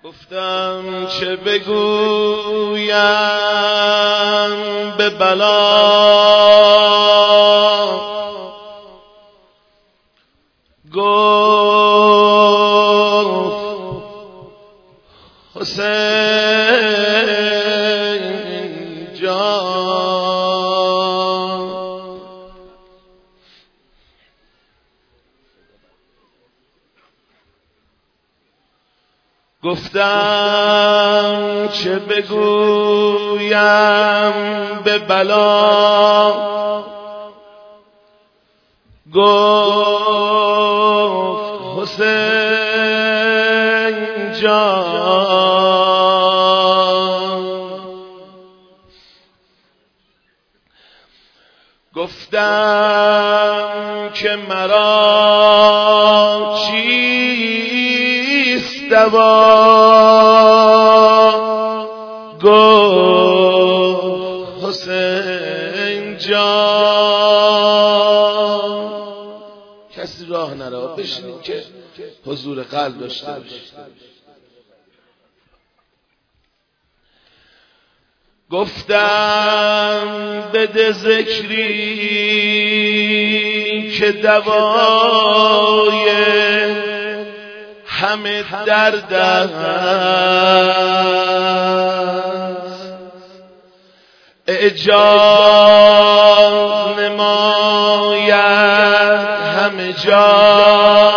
گفتم چه بگویم به بلا، گفت حسین جان. گفتم چه بگویم به بلا، گفت حسین جان. گفتم که مرا چیست دوا، گفت حسین جان. کسی راه نرا، بشینید که حضور قلب داشته باشید. گفتم بده ذکری که دوای همه درد است، اعجاز نماید همه جا،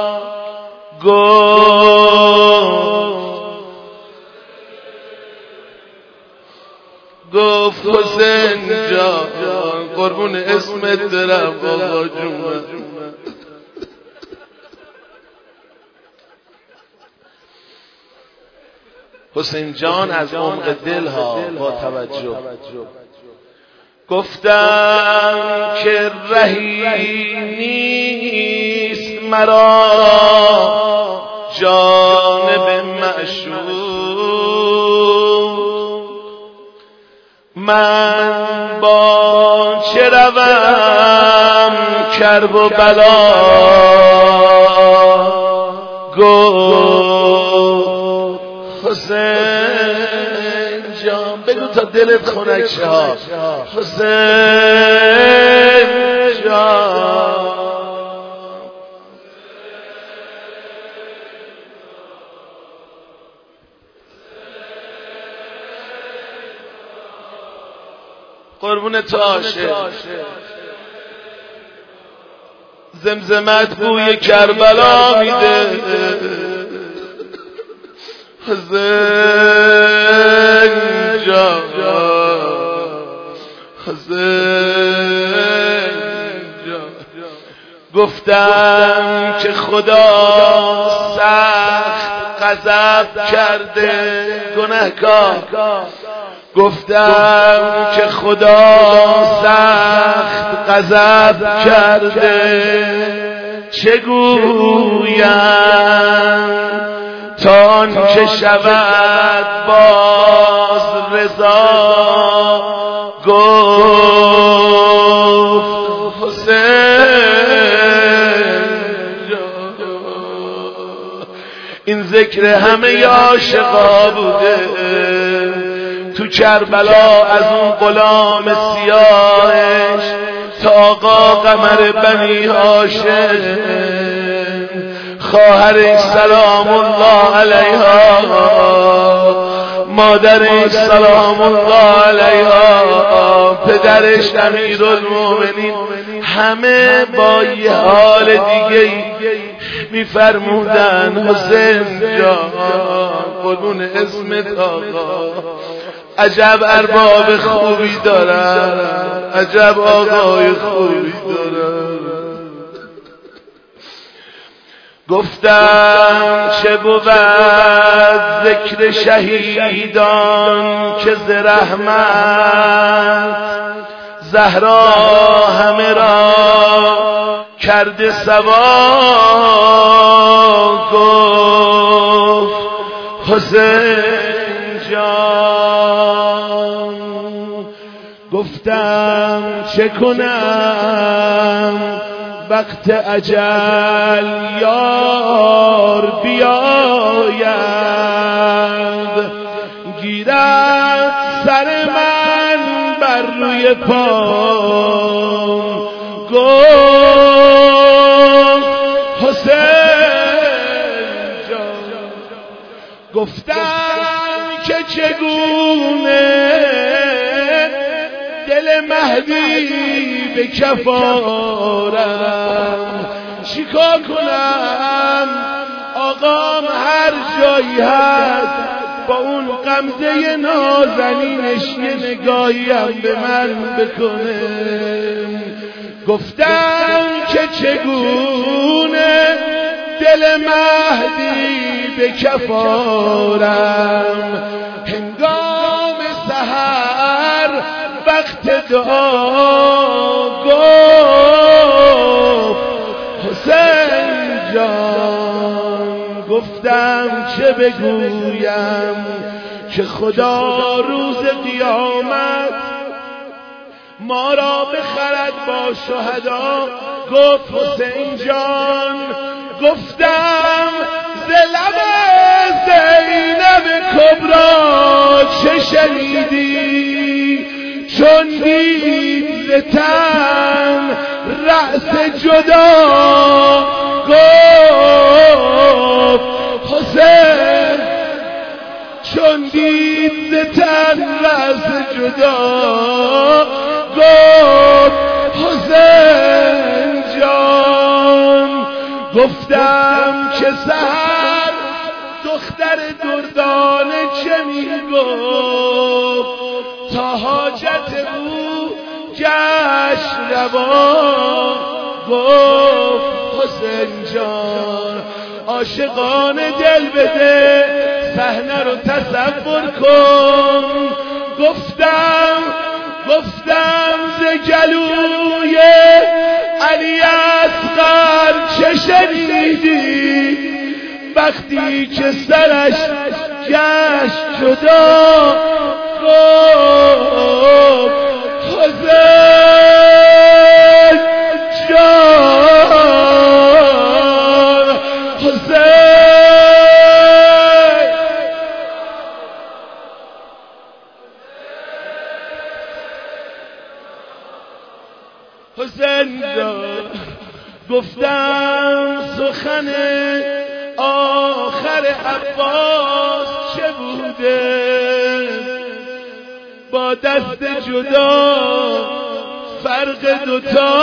گفت حسین جان. قربون اسمت برم بابا جون. حسین جان از عمق دل ها با توجه. گفتم که رهی نیست مرا جانب معشوق، من با چه روم کرب و بلا، گفت حسین جان. بگو تا دلت خنک شه حسین جان. قربون تو عاشق. زمزمت بوی کربلا میده، حسین جان، حسین جان. گفتم که خدا سخت غضب کرده گناهکار، گفتم که خدا سخت غضب کرده، چه گویم تا آنکه شود باز رضا، گفت حسین جان. این ذکر همه عاشقا بوده تو کربلا، از اون غلام سیاهش تا آقا قمر بنی هاشم، خواهرش سلام الله علیها، مادرش سلام الله علیها، پدرش امیرالمومنین، همه با یه حال دیگه میفرمودن حسین جان. قربون اسمت آقا. عجب ارباب خوبی دارن، عجب آقای خوبی دارن. گفتم چه بود ذکر شهیدان که ز رحمت زهرا همه را کرده سوا، گفت حسین جان. گفتم چه کنم وقت اجل یار بیاید، روی پام گفت حسین جان، گفتم که چگونه دل مهدی به کفارم، چیکار کنم آقام هر جایی هست با اون غمزه نازنینش یه نگاهی هم به من بکنه. گفتم که چگونه دل مهدی به کفارم، هنگام سحر وقت دعا گفت حسین جان. گفتم چه بگویم که خدا روز قیامت ما را بخرد با شهدا. گفت حسین جان، گفتم ز لب زینب کبری چه شنیدی چون دید ز تن رأس جدا. گفت حسین چون دید ز تن رأس جدا. گفت حسین جان، گفتم که سحر دختر دردانه چه میگفت تا حاجت او گشت روا. گفت حسین جان عاشقانه دل بده صحنه رو تصور کن. گفتم ز گلوی علی اصغر چه شنیدی وقتی که سرش گشت جدا. گفت حسین جان، حسین جان. گفتم سخن آخر عباس چه بوده با دست جدا فرق دوتا.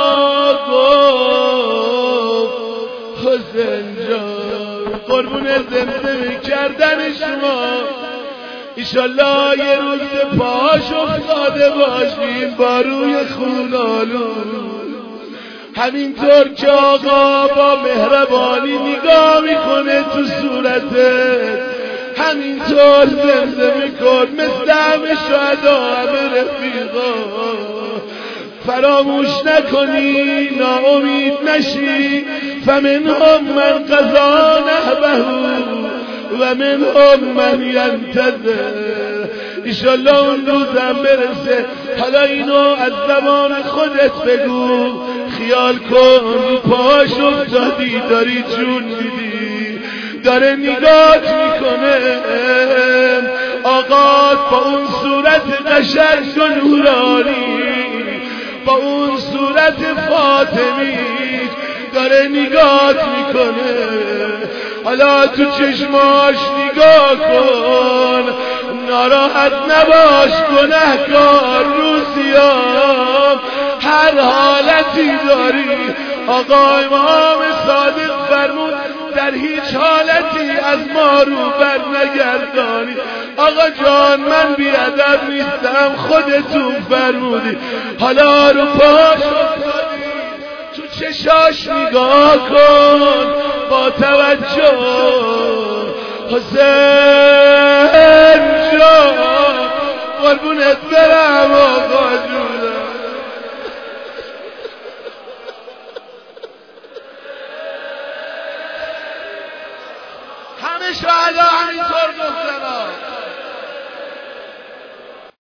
گفت حسین جان قربون زمزمه کردن شما، ایشالله یه روز پاش افتاده باشیم با روی خونالو، همینطور که آقا با مهربانی نگاه میکنه تو صورتت، همینطور زمزمه کن مثل همه شهدا همه رفیقا. فراموش نکنی ناامید نشی. فمنهم من قضا نحبه و منهم من ینتظر. ایشالله اون روزم برسه. حالا اینو از زبان خودت بگو، خیال کن پاش افتادی داری جون میدی، داره نگات میکنه آقا با اون صورت قشنگ و نورانی، با اون صورت فاطمی داره نگات میکنه. حالا تو چشماش نگاه کن، ناراحت نباش گنهکار روزیام هر حالتی داری. آقا امام صادق فرمود در هیچ حالتی از ما رو بر نگردانی. آقا جان من بیادب نیستم، خودتون فرمودی. حالا رو پاش تو چشاش نگاه کن با توجه. حسین جان قربونت برم آقا جان.